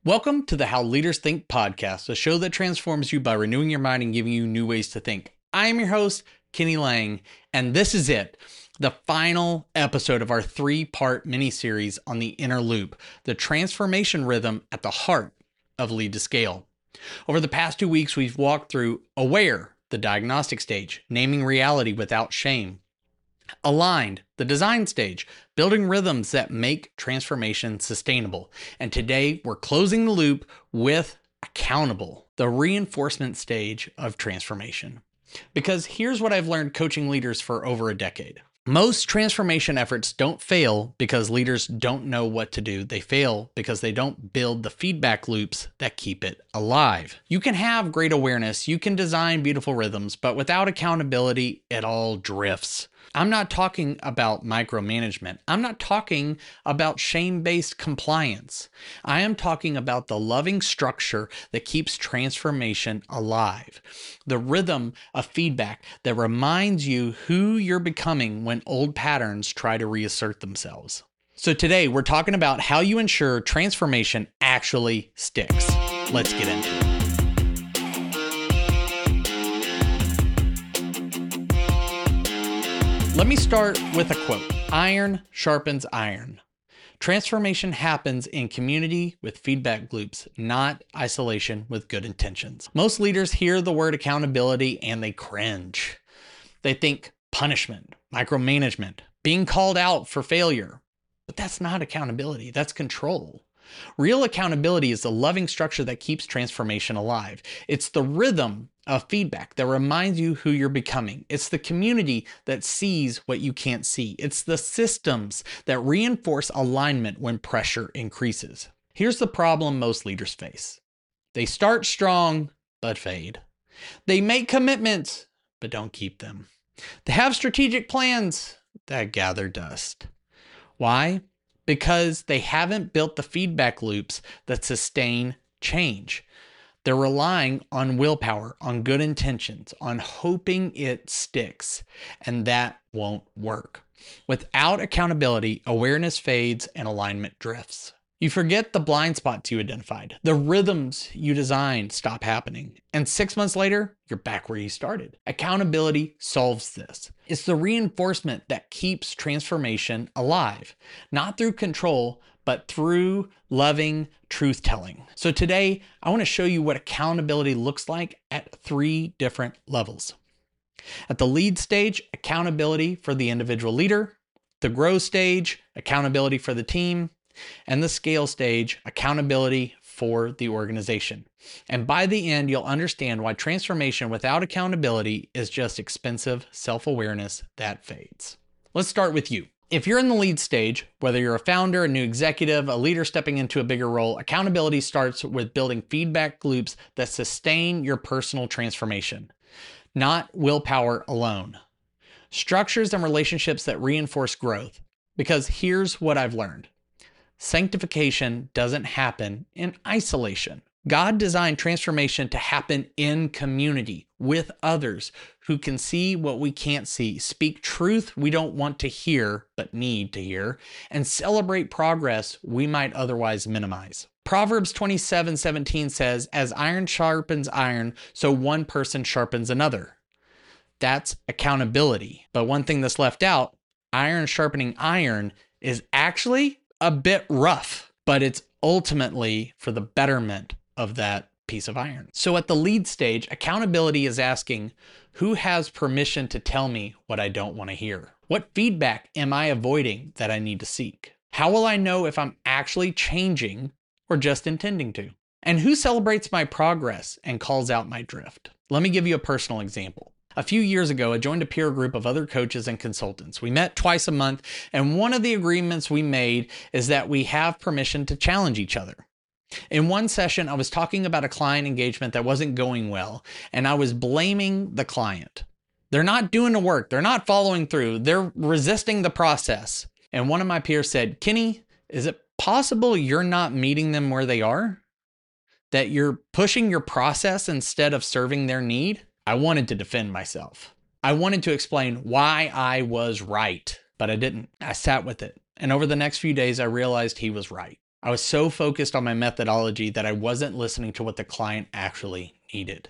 Welcome to the How Leaders Think podcast, a show that transforms you by renewing your mind and giving you new ways to think. I am your host, Kenny Lang, and this is it, the final episode of our three-part mini-series on the inner loop, the transformation rhythm at the heart of Lead to Scale. Over the past 2 weeks, we've walked through Aware, the diagnostic stage, naming reality without shame. Aligned, the design stage, building rhythms that make transformation sustainable. And today we're closing the loop with accountable, the reinforcement stage of transformation. Because here's what I've learned coaching leaders for over a decade. Most transformation efforts don't fail because leaders don't know what to do. They fail because they don't build the feedback loops that keep it alive. You can have great awareness, you can design beautiful rhythms, but without accountability, it all drifts. I'm not talking about micromanagement. I'm not talking about shame-based compliance. I am talking about the loving structure that keeps transformation alive. The rhythm of feedback that reminds you who you're becoming when old patterns try to reassert themselves. So today we're talking about how you ensure transformation actually sticks. Let's get into it. Let me start with a quote. Iron sharpens iron. Transformation happens in community with feedback loops, not isolation with good intentions. Most leaders hear the word accountability and they cringe. They think punishment, micromanagement, being called out for failure. But that's not accountability, that's control. Real accountability is the loving structure that keeps transformation alive. It's the rhythm of feedback that reminds you who you're becoming. It's the community that sees what you can't see. It's the systems that reinforce alignment when pressure increases. Here's the problem most leaders face. They start strong, but fade. They make commitments, but don't keep them. They have strategic plans that gather dust. Why? Because they haven't built the feedback loops that sustain change. They're relying on willpower, on good intentions, on hoping it sticks, and that won't work. Without accountability, awareness fades and alignment drifts. You forget the blind spots you identified. The rhythms you designed stop happening. And 6 months later, you're back where you started. Accountability solves this. It's the reinforcement that keeps transformation alive, not through control, but through loving truth-telling. So today, I want to show you what accountability looks like at 3 different levels. At the lead stage, accountability for the individual leader. The grow stage, accountability for the team. And the scale stage, accountability for the organization. And by the end, you'll understand why transformation without accountability is just expensive self-awareness that fades. Let's start with you. If you're in the lead stage, whether you're a founder, a new executive, a leader stepping into a bigger role, accountability starts with building feedback loops that sustain your personal transformation, not willpower alone. Structures and relationships that reinforce growth. Because here's what I've learned. Sanctification doesn't happen in isolation. God designed transformation to happen in community with others who can see what we can't see, speak truth we don't want to hear but need to hear, and celebrate progress we might otherwise minimize. Proverbs 27:17 says, "As iron sharpens iron, so one person sharpens another." That's accountability. But one thing that's left out, iron sharpening iron, is actually a bit rough, but it's ultimately for the betterment of that piece of iron. So at the lead stage, accountability is asking, who has permission to tell me what I don't want to hear? What feedback am I avoiding that I need to seek? How will I know if I'm actually changing or just intending to? And who celebrates my progress and calls out my drift? Let me give you a personal example. A few years ago, I joined a peer group of other coaches and consultants. We met twice a month, and one of the agreements we made is that we have permission to challenge each other. In one session, I was talking about a client engagement that wasn't going well, and I was blaming the client. They're not doing the work. They're not following through. They're resisting the process. And one of my peers said, "Kenny, is it possible you're not meeting them where they are? That you're pushing your process instead of serving their need?" I wanted to defend myself. I wanted to explain why I was right, but I didn't. I sat with it. And over the next few days, I realized he was right. I was so focused on my methodology that I wasn't listening to what the client actually needed.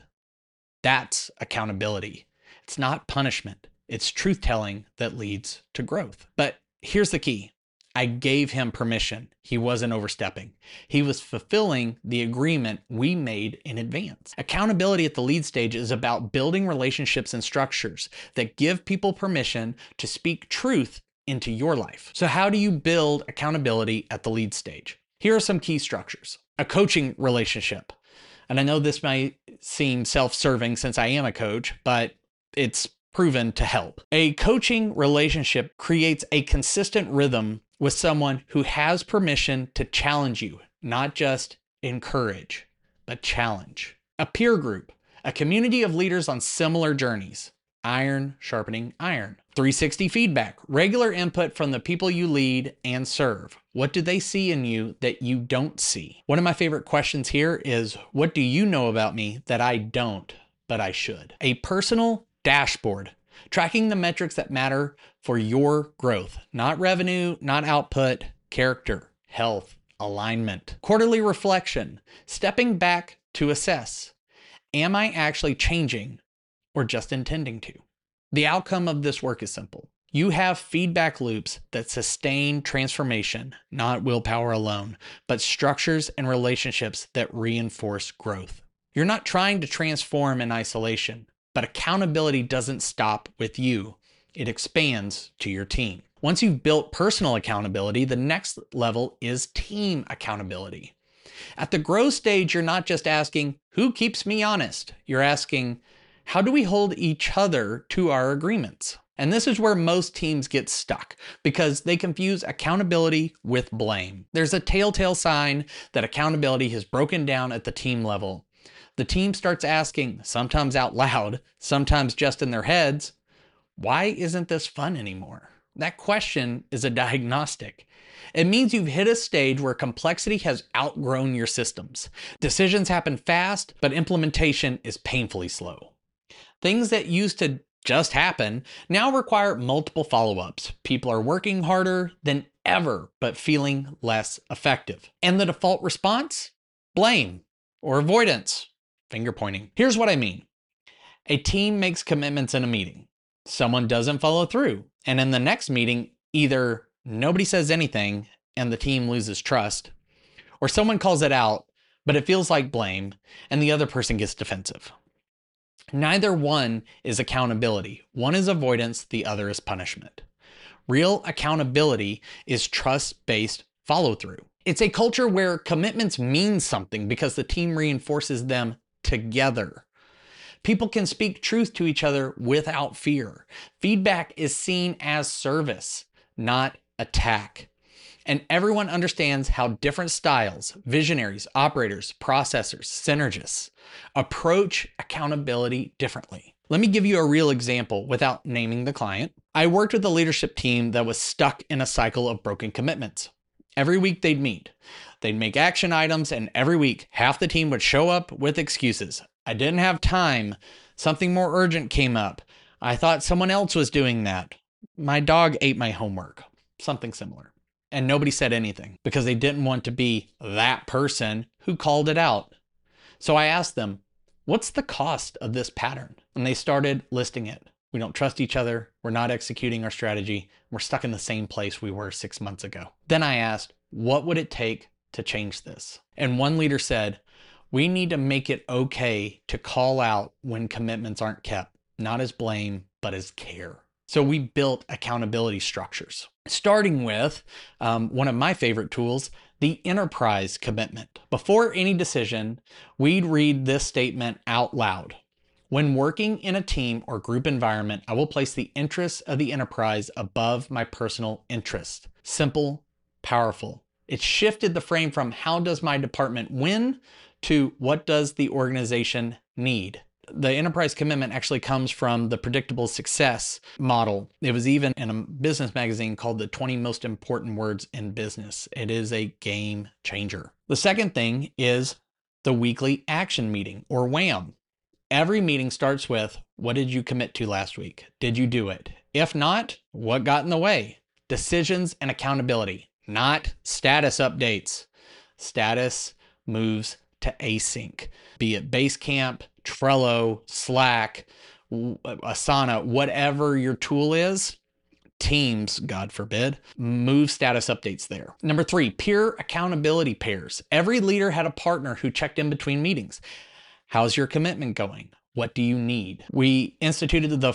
That's accountability. It's not punishment. It's truth telling that leads to growth. But here's the key. I gave him permission. He wasn't overstepping. He was fulfilling the agreement we made in advance. Accountability at the lead stage is about building relationships and structures that give people permission to speak truth into your life. So how do you build accountability at the lead stage? Here are some key structures. A coaching relationship. And I know this might seem self-serving since I am a coach, but it's proven to help. A coaching relationship creates a consistent rhythm with someone who has permission to challenge you, not just encourage, but challenge. A peer group, a community of leaders on similar journeys. Iron sharpening iron. 360 feedback, regular input from the people you lead and serve. What do they see in you that you don't see? One of my favorite questions here is, what do you know about me that I don't, but I should? A personal dashboard, tracking the metrics that matter for your growth, not revenue, not output, character, health, alignment. Quarterly reflection, stepping back to assess. Am I actually changing or just intending to? The outcome of this work is simple. You have feedback loops that sustain transformation, not willpower alone, but structures and relationships that reinforce growth. You're not trying to transform in isolation, but accountability doesn't stop with you. It expands to your team. Once you've built personal accountability, the next level is team accountability. At the growth stage, you're not just asking, who keeps me honest? You're asking, how do we hold each other to our agreements? And this is where most teams get stuck because they confuse accountability with blame. There's a telltale sign that accountability has broken down at the team level. The team starts asking, sometimes out loud, sometimes just in their heads, why isn't this fun anymore? That question is a diagnostic. It means you've hit a stage where complexity has outgrown your systems. Decisions happen fast, but implementation is painfully slow. Things that used to just happen now require multiple follow-ups. People are working harder than ever, but feeling less effective. And the default response? Blame or avoidance. Finger pointing. Here's what I mean. A team makes commitments in a meeting. Someone doesn't follow through. And in the next meeting, either nobody says anything and the team loses trust, or someone calls it out, but it feels like blame, and the other person gets defensive. Neither one is accountability. One is avoidance, the other is punishment. Real accountability is trust-based follow-through. It's a culture where commitments mean something because the team reinforces them together. People can speak truth to each other without fear. Feedback is seen as service, not attack. And everyone understands how different styles, visionaries, operators, processors, synergists approach accountability differently. Let me give you a real example without naming the client. I worked with a leadership team that was stuck in a cycle of broken commitments. Every week they'd meet. They'd make action items, and every week half the team would show up with excuses. I didn't have time. Something more urgent came up. I thought someone else was doing that. My dog ate my homework. Something similar. And nobody said anything because they didn't want to be that person who called it out. So I asked them, what's the cost of this pattern? And they started listing it. We don't trust each other. We're not executing our strategy. We're stuck in the same place we were 6 months ago. Then I asked, what would it take to change this? And one leader said, we need to make it okay to call out when commitments aren't kept, not as blame, but as care. So we built accountability structures, starting with one of my favorite tools, the enterprise commitment. Before any decision, we'd read this statement out loud. When working in a team or group environment, I will place the interests of the enterprise above my personal interests. Simple, powerful. It shifted the frame from how does my department win to what does the organization need. The enterprise commitment actually comes from the predictable success model. It was even in a business magazine called the 20 Most Important Words in Business. It is a game changer. The second thing is the weekly action meeting, or WAM. Every meeting starts with, what did you commit to last week? Did you do it? If not, what got in the way? Decisions and accountability, not status updates. status moves to async, be it Basecamp, Trello, Slack, Asana, whatever your tool is. Teams, God forbid, move status updates there. Number 3, peer accountability pairs. Every leader had a partner who checked in between meetings. How's your commitment going? What do you need? We instituted the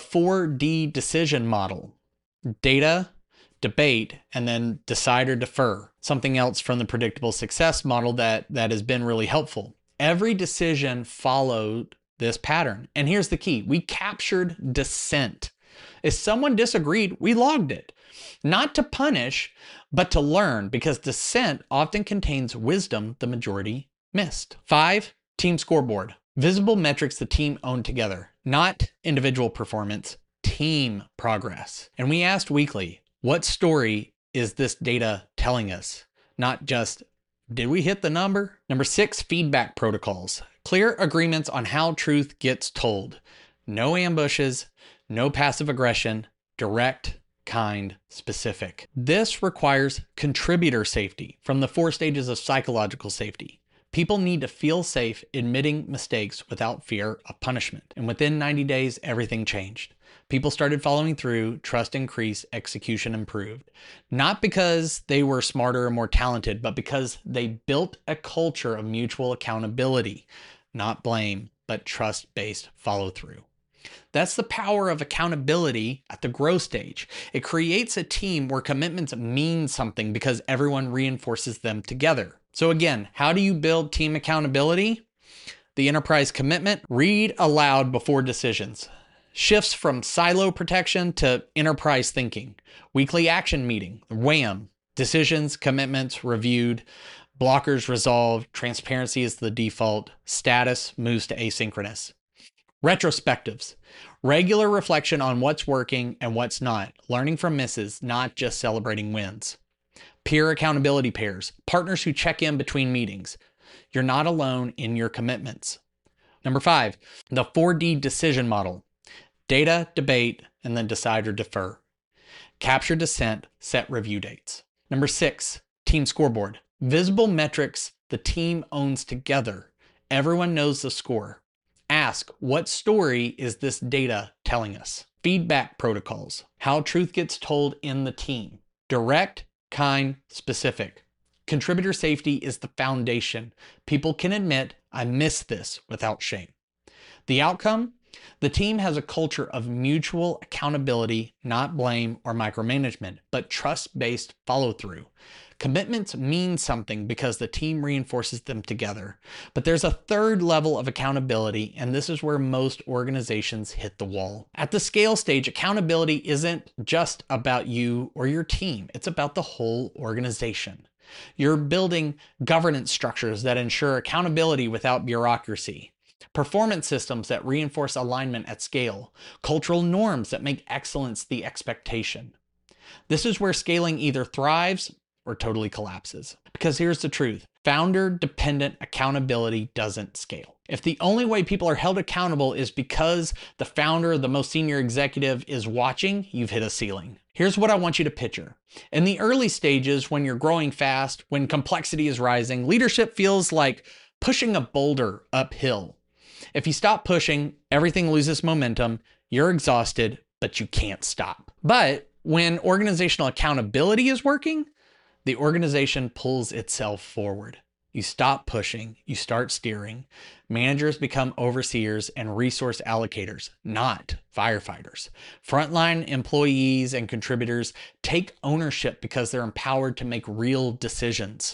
4D decision model: data, debate, and then decide or defer. Something else from the predictable success model that has been really helpful. Every decision followed this pattern. And here's the key: we captured dissent. If someone disagreed, we logged it. Not to punish, but to learn, because dissent often contains wisdom the majority missed. 5, team scoreboard. Visible metrics the team owned together, not individual performance, team progress. And we asked weekly, what story is this data telling us? Not just, did we hit the number? Number 6, feedback protocols. Clear agreements on how truth gets told. No ambushes, no passive aggression, direct, kind, specific. This requires contributor safety from the 4 stages of psychological safety. People need to feel safe admitting mistakes without fear of punishment. And within 90 days, everything changed. People started following through, trust increased, execution improved. Not because they were smarter or more talented, but because they built a culture of mutual accountability, not blame, but trust-based follow-through. That's the power of accountability at the growth stage. It creates a team where commitments mean something because everyone reinforces them together. So again, how do you build team accountability? The enterprise commitment: read aloud before decisions. Shifts from silo protection to enterprise thinking. Weekly action meeting, WAM. Decisions, commitments reviewed, blockers resolved, transparency is the default, status moves to asynchronous. Retrospectives, regular reflection on what's working and what's not, learning from misses, not just celebrating wins. Peer accountability pairs, partners who check in between meetings. You're not alone in your commitments. Number 5, the 4D decision model: data, debate, and then decide or defer. Capture dissent, set review dates. Number 6, team scoreboard. Visible metrics the team owns together. Everyone knows the score. Ask, what story is this data telling us? Feedback protocols, how truth gets told in the team. Direct, kind, specific. Contributor safety is the foundation. People can admit, I missed this, without shame. The outcome? The team has a culture of mutual accountability, not blame or micromanagement, but trust-based follow-through. Commitments mean something because the team reinforces them together. But there's a third level of accountability, and this is where most organizations hit the wall. At the scale stage, accountability isn't just about you or your team. It's about the whole organization. You're building governance structures that ensure accountability without bureaucracy. Performance systems that reinforce alignment at scale. Cultural norms that make excellence the expectation. This is where scaling either thrives or totally collapses. Because here's the truth: founder-dependent accountability doesn't scale. If the only way people are held accountable is because the founder, the most senior executive, is watching, you've hit a ceiling. Here's what I want you to picture. In the early stages, when you're growing fast, when complexity is rising, leadership feels like pushing a boulder uphill. If you stop pushing, everything loses momentum, you're exhausted, but you can't stop. But when organizational accountability is working, the organization pulls itself forward. You stop pushing, you start steering. Managers become overseers and resource allocators, not firefighters. Frontline employees and contributors take ownership because they're empowered to make real decisions.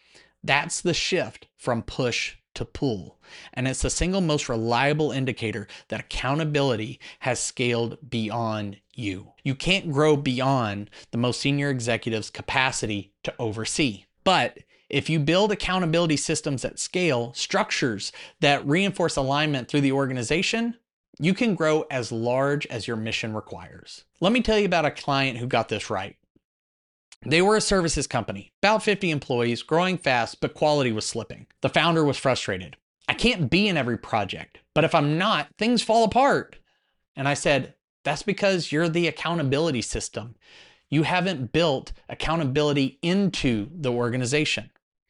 That's the shift from push to pull. And it's the single most reliable indicator that accountability has scaled beyond you. You can't grow beyond the most senior executive's capacity to oversee. But if you build accountability systems at scale, structures that reinforce alignment through the organization, you can grow as large as your mission requires. Let me tell you about a client who got this right. They were a services company, about 50 employees, growing fast, but quality was slipping. The founder was frustrated. I can't be in every project, but if I'm not, things fall apart. And I said, that's because you're the accountability system. You haven't built accountability into the organization.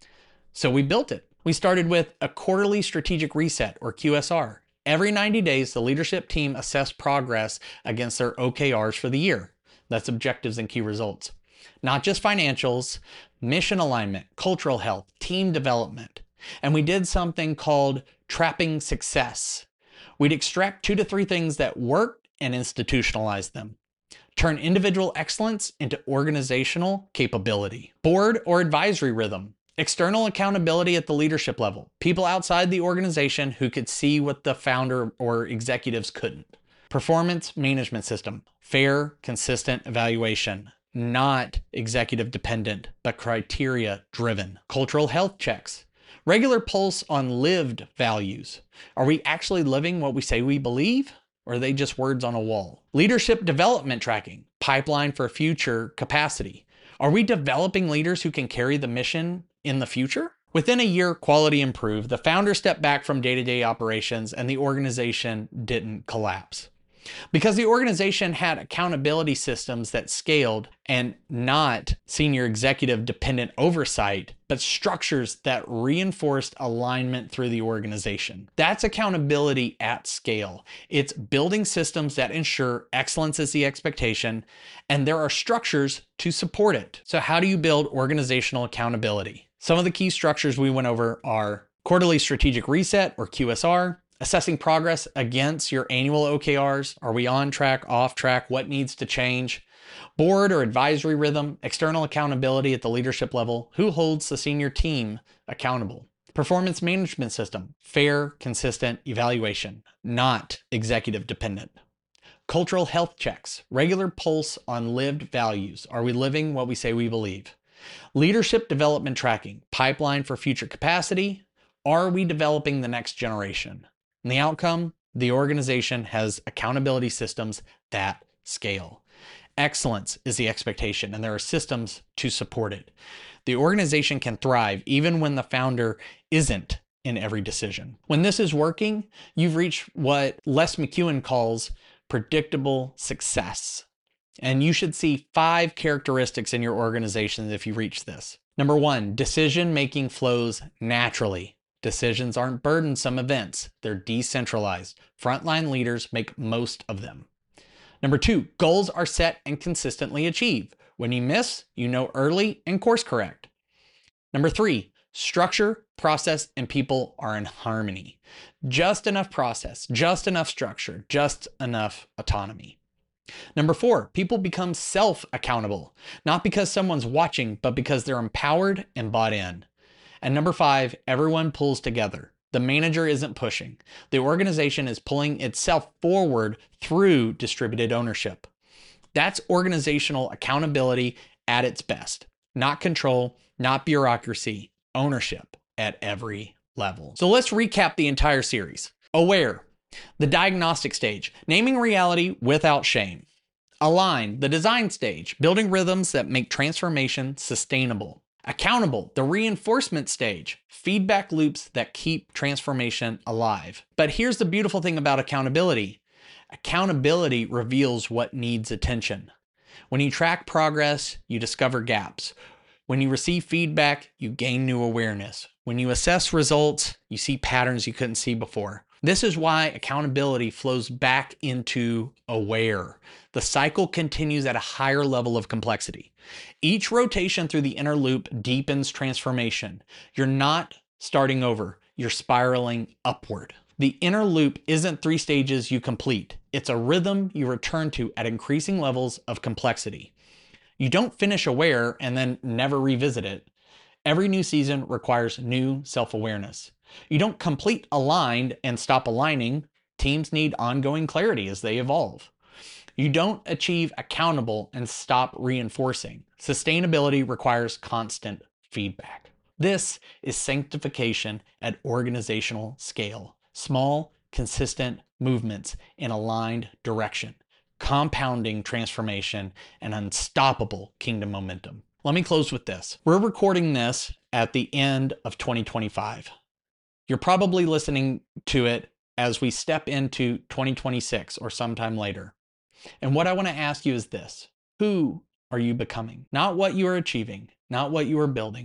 So we built it. We started with a quarterly strategic reset, or QSR. Every 90 days, the leadership team assessed progress against their OKRs for the year. That's objectives and key results. Not just financials, mission alignment, cultural health, team development. And we did something called trapping success. We'd extract 2 to 3 things that worked and institutionalize them. Turn individual excellence into organizational capability. Board or advisory rhythm. External accountability at the leadership level. People outside the organization who could see what the founder or executives couldn't. Performance management system. Fair, consistent evaluation. Not executive dependent, but criteria driven. Cultural health checks. Regular pulse on lived values. Are we actually living what we say we believe? Or are they just words on a wall? Leadership development tracking. Pipeline for future capacity. Are we developing leaders who can carry the mission in the future? Within a year, quality improved. The founder stepped back from day-to-day operations and the organization didn't collapse. Because the organization had accountability systems that scaled, and not senior executive dependent oversight, but structures that reinforced alignment through the organization. That's accountability at scale. It's building systems that ensure excellence is the expectation, and there are structures to support it. So how do you build organizational accountability? Some of the key structures we went over are quarterly strategic reset, or QSR, assessing progress against your annual OKRs. Are we on track, off track? What needs to change? Board or advisory rhythm, external accountability at the leadership level. Who holds the senior team accountable? Performance management system, fair, consistent evaluation, not executive dependent. Cultural health checks, regular pulse on lived values. Are we living what we say we believe? Leadership development tracking, pipeline for future capacity. Are we developing the next generation? And the outcome, the organization has accountability systems that scale. Excellence is the expectation, and there are systems to support it. The organization can thrive even when the founder isn't in every decision. When this is working, you've reached what Les McKeown calls predictable success. And you should see 5 characteristics in your organization if you reach this. Number 1, decision-making flows naturally. Decisions aren't burdensome events. They're decentralized. Frontline leaders make most of them. Number 2, goals are set and consistently achieved. When you miss, you know early and course correct. Number 3, structure, process, and people are in harmony. Just enough process, just enough structure, just enough autonomy. Number 4, people become self-accountable, not because someone's watching, but because they're empowered and bought in. And number 5, everyone pulls together. The manager isn't pushing. The organization is pulling itself forward through distributed ownership. That's organizational accountability at its best. Not control, not bureaucracy, ownership at every level. So let's recap the entire series. Aware, the diagnostic stage, naming reality without shame. Align, the design stage, building rhythms that make transformation sustainable. Accountable, the reinforcement stage, feedback loops that keep transformation alive. But here's the beautiful thing about accountability. Accountability reveals what needs attention. When you track progress, you discover gaps. When you receive feedback, you gain new awareness. When you assess results, you see patterns you couldn't see before. This is why accountability flows back into aware. The cycle continues at a higher level of complexity. Each rotation through the inner loop deepens transformation. You're not starting over, you're spiraling upward. The inner loop isn't 3 stages you complete. It's a rhythm you return to at increasing levels of complexity. You don't finish aware and then never revisit it. Every new season requires new self-awareness. You don't complete aligned and stop aligning. Teams need ongoing clarity as they evolve. You don't achieve accountable and stop reinforcing. Sustainability requires constant feedback. This is sanctification at organizational scale. Small, consistent movements in aligned direction, compounding transformation, and unstoppable kingdom momentum. Let me close with this. We're recording this at the end of 2025. You're probably listening to it as we step into 2026 or sometime later. And what I want to ask you is this: who are you becoming? Not what you are achieving, not what you are building,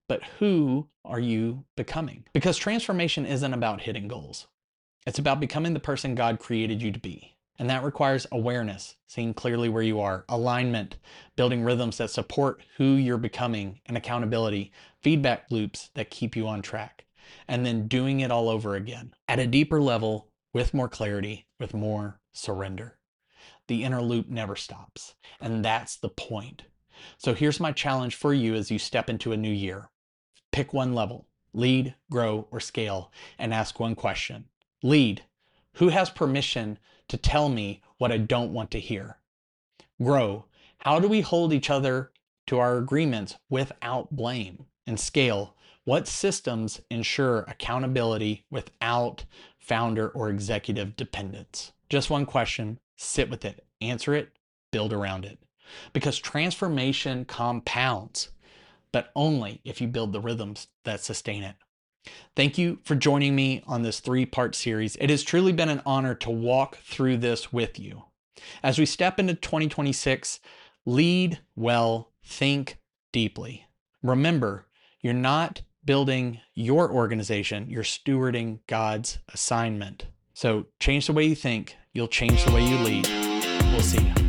but who are you becoming? Because transformation isn't about hitting goals. It's about becoming the person God created you to be. And that requires awareness, seeing clearly where you are, alignment, building rhythms that support who you're becoming, and accountability, feedback loops that keep you on track, and then doing it all over again at a deeper level, with more clarity, with more surrender. The inner loop never stops, and that's the point. So here's my challenge for you as you step into a new year. Pick one level, lead, grow, or scale, and ask one question. Lead, who has permission to tell me what I don't want to hear? Grow, how do we hold each other to our agreements without blame? And scale, what systems ensure accountability without founder or executive dependence? Just one question, sit with it, answer it, build around it. Because transformation compounds, but only if you build the rhythms that sustain it. Thank you for joining me on this 3-part series. It has truly been an honor to walk through this with you. As we step into 2026, lead well, think deeply. Remember, you're not building your organization, you're stewarding God's assignment. So change the way you think, you'll change the way you lead. We'll see you.